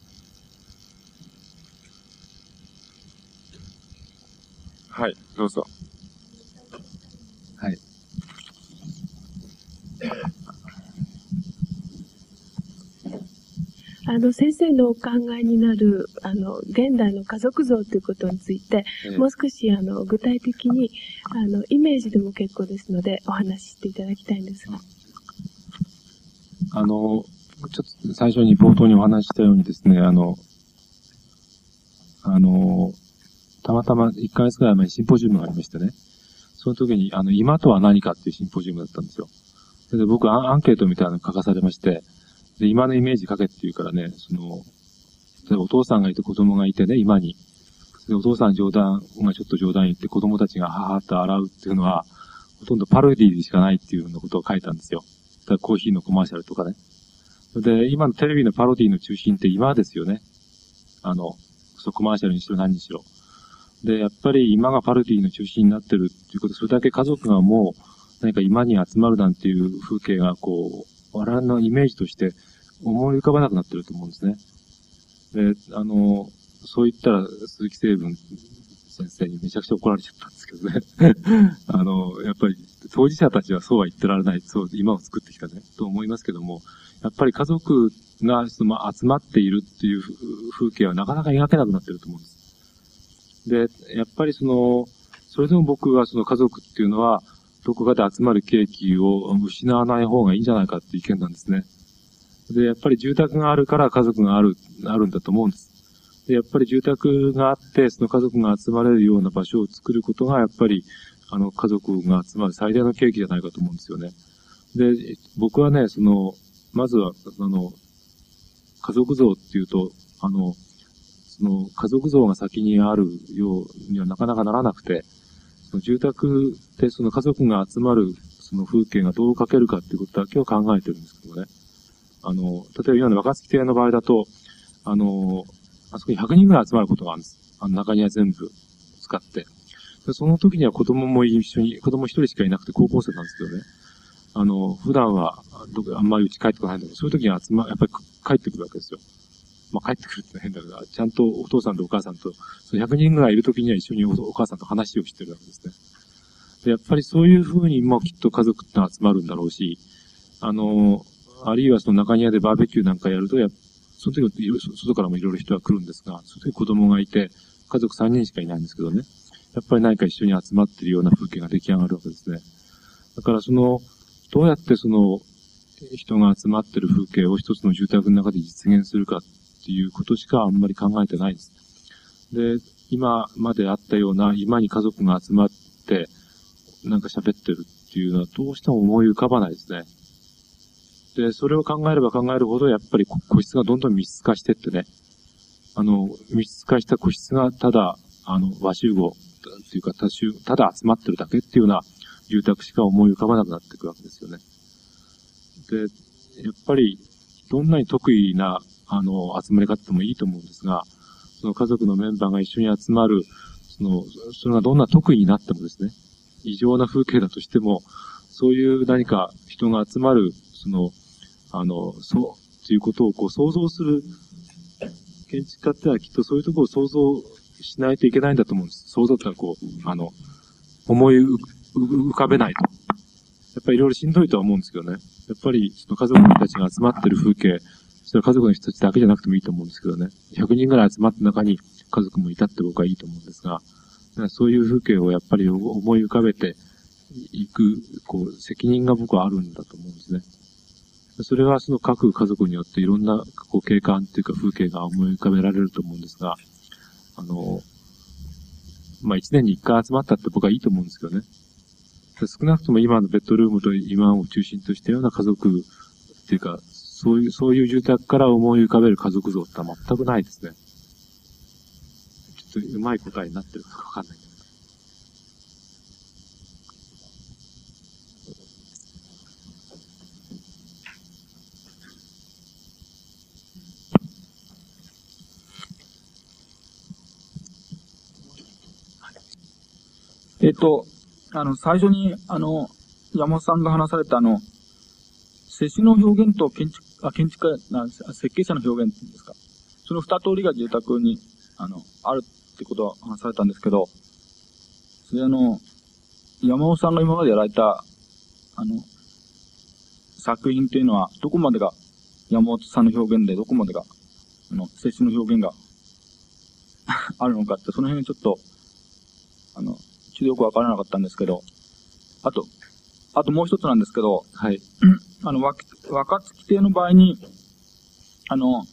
はい、どうぞ。 はい。 ああの、先生のお考えになる、あの、現代の家族像ということについて、ええ、もう少し、あの、具体的に、あの、イメージでも結構ですので、お話ししていただきたいんですが。 あの、ちょっと最初に冒頭にお話ししたようにですね、あの、あの、たまたまいっかげつくらい前にシンポジウムがありましてね、その時に、あの、今とは何かっていうシンポジウムだったんですよ。それで僕、アンケートみたいなの書かされまして、で、今のイメージ書けって言うからね、その、例えばお父さんがいて子供がいてね、今に。で、お父さん冗談がちょっと冗談言って子供たちがははっと笑うっていうのは、ほとんどパロディでしかないっていうようなことを書いたんですよ。だからコーヒーのコマーシャルとかね。で、今のテレビのパロディの中心って今ですよね。あの、そう、コマーシャルにしろ何にしろ。で、やっぱり今がパロディの中心になってるっていうこと、それだけ家族がもう何か今に集まるなんていう風景がこう、我々のイメージとして思い浮かばなくなってると思うんですね。で、あの、そう言ったら鈴木成文先生にめちゃくちゃ怒られちゃったんですけどね。あの、やっぱり当事者たちはそうは言ってられない、そう、今を作ってきたね、と思いますけども、やっぱり家族がその集まっているっていう風景はなかなか描けなくなってると思うんです。で、やっぱりその、それでも僕はその家族っていうのは、どこかで集まる契機を失わない方がいいんじゃないかっていう意見なんですね。で、やっぱり住宅があるから家族がある、あるんだと思うんです。で、やっぱり住宅があって、その家族が集まれるような場所を作ることが、やっぱり、あの、家族が集まる最大の契機じゃないかと思うんですよね。で、僕はね、その、まずは、あの、家族像っていうと、あの、その家族像が先にあるようにはなかなかならなくて、その住宅でその家族が集まるその風景がどう描けるかっていうことだけを考えてるんですけどね。あの、例えば今の若槻邸の場合だと、あの、あそこにひゃくにんぐらい集まることがあるんです。あの中庭全部使って。でその時には子供も一緒に、子供一人しかいなくて高校生なんですけどね。あの、普段はどあんまり家帰ってこないんだけど、そういう時に集ま、やっぱり帰ってくるわけですよ。まあ、帰ってくるって変だけど、ちゃんとお父さんとお母さんと、そのひゃくにんぐらいいるときには一緒に お, お母さんと話をしてるわけですね。で、やっぱりそういう風にもきっと家族ってのは集まるんだろうし、あの、あるいはその中庭でバーベキューなんかやると、やその時は外からもいろいろ人が来るんですが、その時子供がいて、家族さんにんしかいないんですけどね。やっぱり何か一緒に集まってるような風景が出来上がるわけですね。だからその、どうやってその、人が集まってる風景を一つの住宅の中で実現するかっていうことしかあんまり考えてないです。で、今まであったような、今に家族が集まって、なんか喋ってるっていうのはどうしても思い浮かばないですね。で、それを考えれば考えるほど、やっぱり個室がどんどん密室化してってね、あの、密室化した個室がただ、あの、和集合っていうか、多集、ただ集まってるだけっていうような住宅しか思い浮かばなくなっていくわけですよね。で、やっぱり、どんなに得意な、あの、集まり方でもいいと思うんですが、その家族のメンバーが一緒に集まる、その、それがどんな得意になってもですね、異常な風景だとしても、そういう何か人が集まる、その、あの、そう、ということをこう想像する、建築家ってのはきっとそういうところを想像しないといけないんだと思うんです。想像ってのはこう、あの、思い浮かべないと。やっぱりいろいろしんどいとは思うんですけどね。やっぱりその家族の人たちが集まってる風景、それは家族の人たちだけじゃなくてもいいと思うんですけどね。ひゃくにんぐらい集まった中に家族もいたって僕はいいと思うんですが、そういう風景をやっぱり思い浮かべていく、こう、責任が僕はあるんだと思うんですね。それはその各家族によっていろんなこう景観っていうか風景が思い浮かべられると思うんですが、あの、まあ、一年に一回集まったって僕はいいと思うんですけどね。少なくとも今のベッドルームと今を中心としたような家族っていうか、そういう、そういう住宅から思い浮かべる家族像ってのは全くないですね。ちょっとうまい答えになってるかわかんないけど。 えっと、あの、最初に、あの、山本さんが話されたあの、施主の表現と建築、あ、建築家、な設計者の表現っていうんですか。その二通りが住宅に、あの、あるってことを話されたんですけど、それあの、山本さんが今までやられた、あの、作品というのは、どこまでが山本さんの表現で、どこまでがあの、接種の表現があるのかって、その辺ちょっと、あの、ちょっとよくわからなかったんですけど、あと、あともう一つなんですけど、 はい。 あの、若月亭の場合に、あの、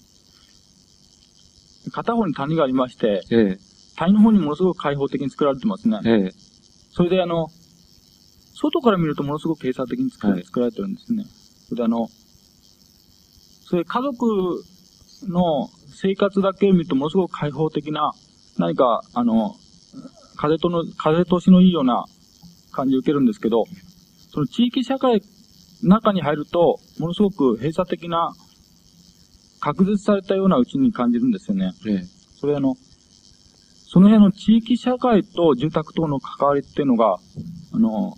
片方に谷がありまして、 ええ。 谷の方にものすごく開放的に作られてますね。 ええ。 それであの、外から見るとものすごく閉鎖的に作ら,、はい、作られてるんですね。それであの、それ家族の生活だけを見るとものすごく開放的な、何か、あの、風との、風通しのいいような感じを受けるんですけど、その地域社会の中に入ると、ものすごく閉鎖的な、隔絶されたようなうちに感じるんですよね。 ええ。 それあの、その辺の地域社会と住宅との関わりっていうのが、あの、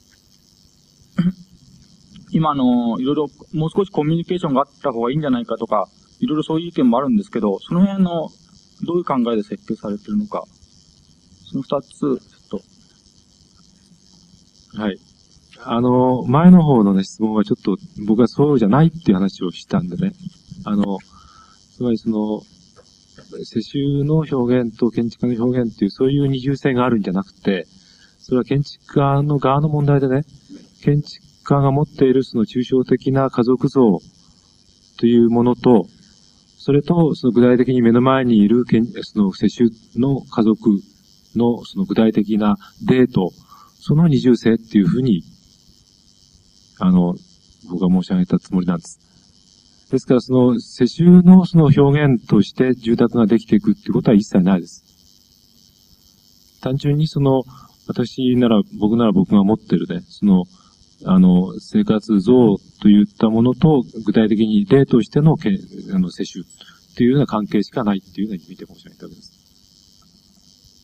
今の、いろいろ、もう少しコミュニケーションがあった方がいいんじゃないかとか、いろいろそういう意見もあるんですけど、その辺の、どういう考えで設計されているのか、その二つ、ちょっと。 はい。あの、前の方のね、質問はちょっと、僕はそうじゃないっていう話をしたんでね。あの、つまりその、世襲の表現と建築家の表現っていう、そういう二重性があるんじゃなくて、それは建築家の側の問題でね、建築家が持っているその抽象的な家族像というものと、それと、その具体的に目の前にいる、その世襲の家族のその具体的なデート、その二重性っていうふうに、あの、僕が申し上げたつもりなんです。ですから、その、世襲のその表現として住宅ができていくっていうことは一切ないです。単純にその、私なら、僕なら僕が持ってるね、その、あの、生活像といったものと、具体的に例としての、あの、世襲っていうような関係しかないっていうような意味で申し上げたわけです。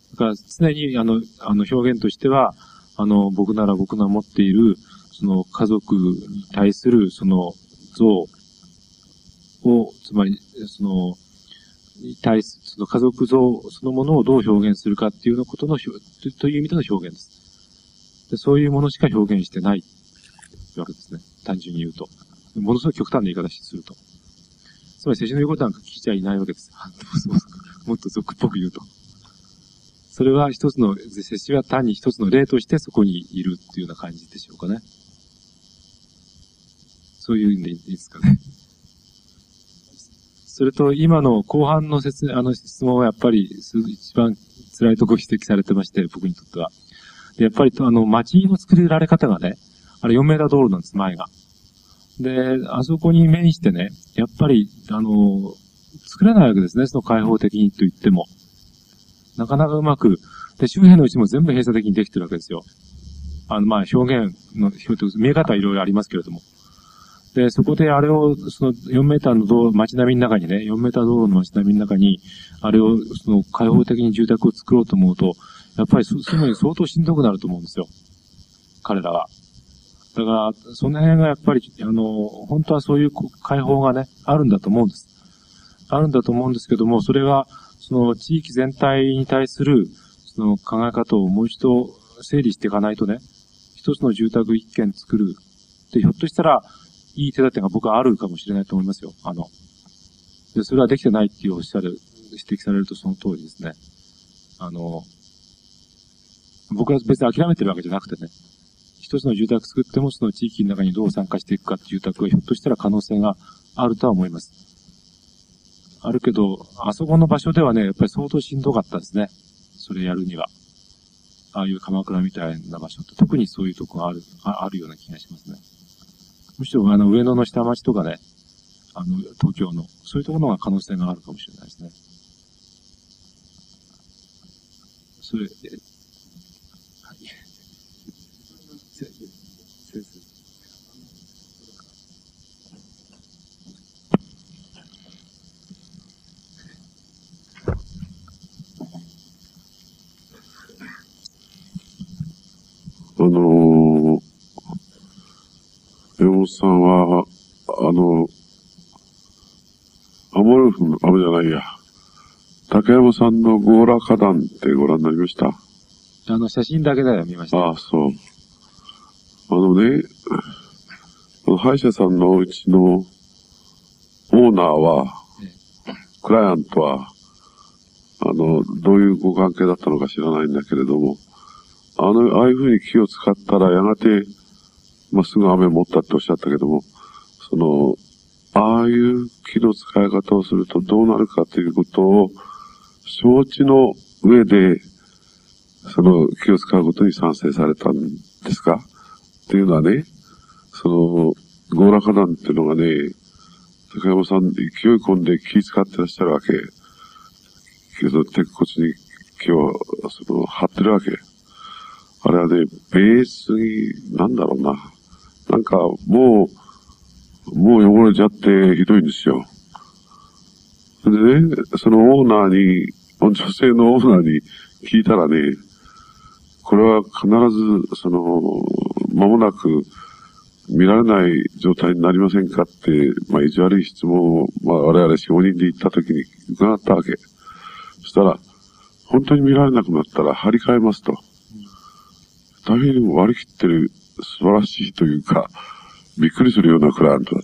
だから、常に、あの、あの、表現としては、あの、僕なら僕が持っている、その、家族に対する、その、像を、つまり、その、に対する、その家族像そのものをどう表現するかっていうようなことの、という意味での表現です。で。そういうものしか表現してないわけですね。単純に言うと。ものすごい極端な言い方すると。つまり、世襲の言うことなんか聞いちゃいないわけです。もっと俗っぽく言うと。それは一つの、世襲は単に一つの例としてそこにいるっていうような感じでしょうかね。そういう意味でいいですかね。それと、今の後半の説、あの質問はやっぱり一番辛いところ指摘されてまして、僕にとっては。で、やっぱり、あの、街の作られ方がね、あれよんメーター道路なんです、前が。で、あそこに面してね、やっぱり、あの、作れないわけですね、その開放的にと言っても。なかなかうまく、で、周辺のうちも全部閉鎖的にできてるわけですよ。あの、まあ、表現の、見え方はいろいろありますけれども。で、そこであれを、そのよんメーターの道路、街並みの中にね、よんメーター道路の街並みの中に、あれを、その開放的に住宅を作ろうと思うと、やっぱりそ、すぐに相当しんどくなると思うんですよ。彼らは。だから、その辺がやっぱり、あの、本当はそういう開放がね、あるんだと思うんです。あるんだと思うんですけども、それが、その地域全体に対する、その考え方をもう一度整理していかないとね、一つの住宅一軒作る。で、ひょっとしたら、いい手立てが僕はあるかもしれないと思いますよ。あの、で、それはできてないっていうおっしゃる、指摘されるとその通りですね。あの、僕は別に諦めてるわけじゃなくてね、一つの住宅作ってもその地域の中にどう参加していくかっていう住宅がひょっとしたら可能性があるとは思います。あるけど、あそこの場所ではね、やっぱり相当しんどかったですね。それやるには。ああいう鎌倉みたいな場所って特にそういうとこがある、あ、あるような気がしますね。むしろあの上野の下町とかね、あの東京の、そういうところが可能性があるかもしれないですね。それ、はい。先生。 あのー、山本さんは、あの、アモルフの、あれじゃないや、竹山さんのゴーラ花壇ってご覧になりました？ あの、写真だけだよ、見ました。 ああ、そう。あのね、あの歯医者さんのうちのオーナーは、 クライアントは、あの、どういうご関係だったのか知らないんだけれども、あの、ああいうふうに気を使ったら、やがて、まあ、すぐ雨持ったっておっしゃったけども、その、ああいう気の使い方をするとどうなるかということを、承知の上で、その気を使うことに賛成されたんですかっていうのはね、その、強羅花壇っていうのがね、高山さん勢い込んで気使ってらっしゃるわけ。けど、鉄骨に気を、その、張ってるわけ。あれはね、ベースに、なんだろうな。なんか、もう、もう汚れちゃってひどいんですよ。でね、そのオーナーに、女性のオーナーに聞いたらね、これは必ず、その、間もなく見られない状態になりませんかって、まあ、意地悪い質問を、まあ、我々よん、ごにんで行った時に伺ったわけ。そしたら、本当に見られなくなったら張り替えますと。大変割り切ってる素晴らしいというか、びっくりするようなクライアントだった。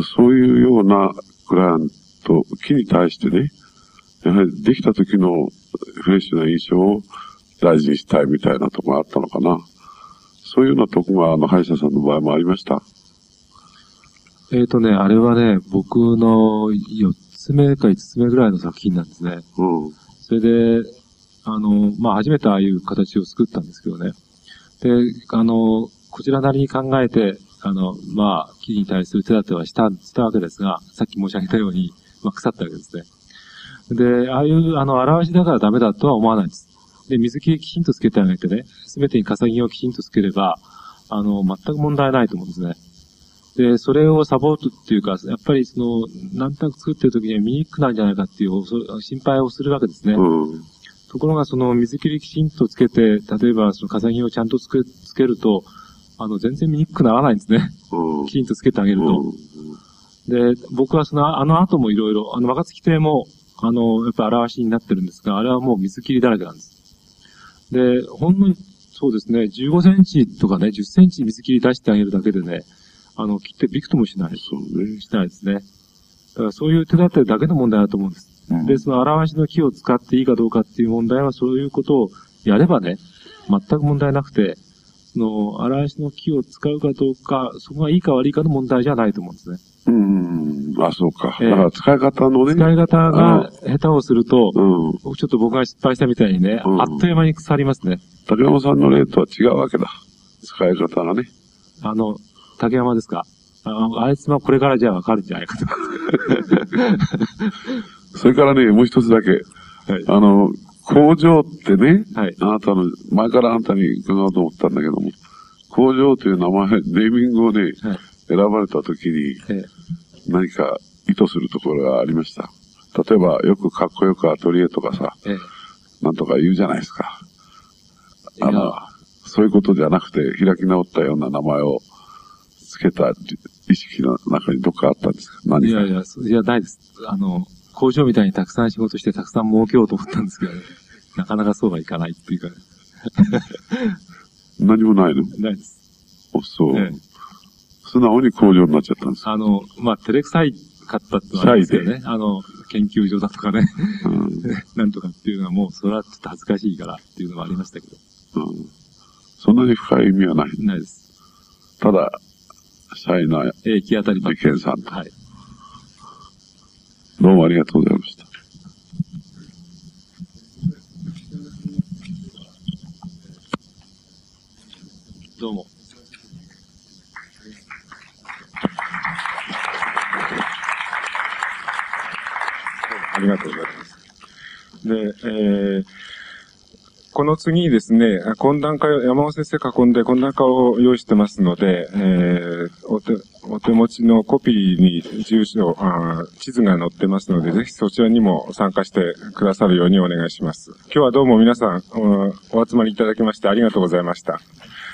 そういうようなクライアント、木に対してね、やはりできた時のフレッシュな印象を大事にしたいみたいなところがあったのかな。そういうようなとこが、あの、歯医者さんの場合もありました。 えっとね、あれはね、僕のよっつめかいつつめぐらいの作品なんですね。 うん。 それで、あの、まあ、初めてああいう形を作ったんですけどね。で、あの、こちらなりに考えて、あの、まあ、木に対する手立てはした、したわけですが、さっき申し上げたように、まあ、腐ったわけですね。で、ああいう、あの、表しだからダメだとは思わないです。で、水切りきちんとつけてあげてね、すべてに笠木をきちんとつければ、あの、全く問題ないと思うんですね。で、それをサポートっていうか、やっぱりその、なんとなく作ってる時には見にくくなるんじゃないかっていう心配をするわけですね。 うん。 ところが、その水切りきちんとつけて、例えばその笠木をちゃんとつけ、つけると、あの、全然見にくくならないんですね。 うん。 きちんとつけてあげると。で、僕はその、あの後もいろいろ、あの、若月亭も、あの、やっぱ表しになってるんですが、あれはもう水切りだらけなんです。で、ほんの、そうですね、じゅうごセンチとかね、じゅっセンチ水切り出してあげるだけでね、あの、切ってびくともしない。 そうね。 しないですね。だからそういう手立てだけの問題だと思うんです。うん、で、その表しの木を使っていいかどうかっていう問題は、そういうことをやればね、全く問題なくて、その、表しの木を使うかどうか、そこがいいか悪いかの問題じゃないと思うんですね。 うん。あ、そうか。えー、だから使い方のね。 使い方が下手をすると、 うん、 ちょっと僕が失敗したみたいにね、うん、あっという間に腐りますね。 竹山さんの例とは違うわけだ。使い方がね。 あの、竹山ですか。あ, あいつはこれからじゃあわかるんじゃないかと。 それからね、もう一つだけ。はい、あの、工場ってね、はい、あなたの、前からあなたに伺おうと思ったんだけども、工場という名前、ネーミングをね、はい、選ばれたときに、何か意図するところがありました。例えば、よくかっこよくアトリエとかさ、ええ、なんとか言うじゃないですか。あの、そういうことじゃなくて、開き直ったような名前をつけた意識の中にどっかあったんですか？何か。 いやいや、いや、ないです。あの、工場みたいにたくさん仕事してたくさん儲けようと思ったんですけどね。なかなかそうはいかないっていうか、ね。 何もないの？ ないです。 お、そう。ええ、素直に工場になっちゃったんですか？ あの、まあ、照れくさいかったってのはありますよね。あの、研究所だとかね。うん、なんとかっていうのはもう、それはちょっと恥ずかしいからっていうのもありましたけど。 うん、そんなに深い意味はない。 ないです。 ただ、シャイな、 えー、行き当たりばっかり。 事件さんと。 はい。 どうもありがとうございました。 どうも。 ありがとうございます。で、えー、この次にですね、懇談会を、山尾先生囲んで懇談会を用意してますので、えー、お手、お手持ちのコピーに住所、あ地図が載ってますので、ぜひそちらにも参加してくださるようにお願いします。今日はどうも皆さんお、お集まりいただきましてありがとうございました。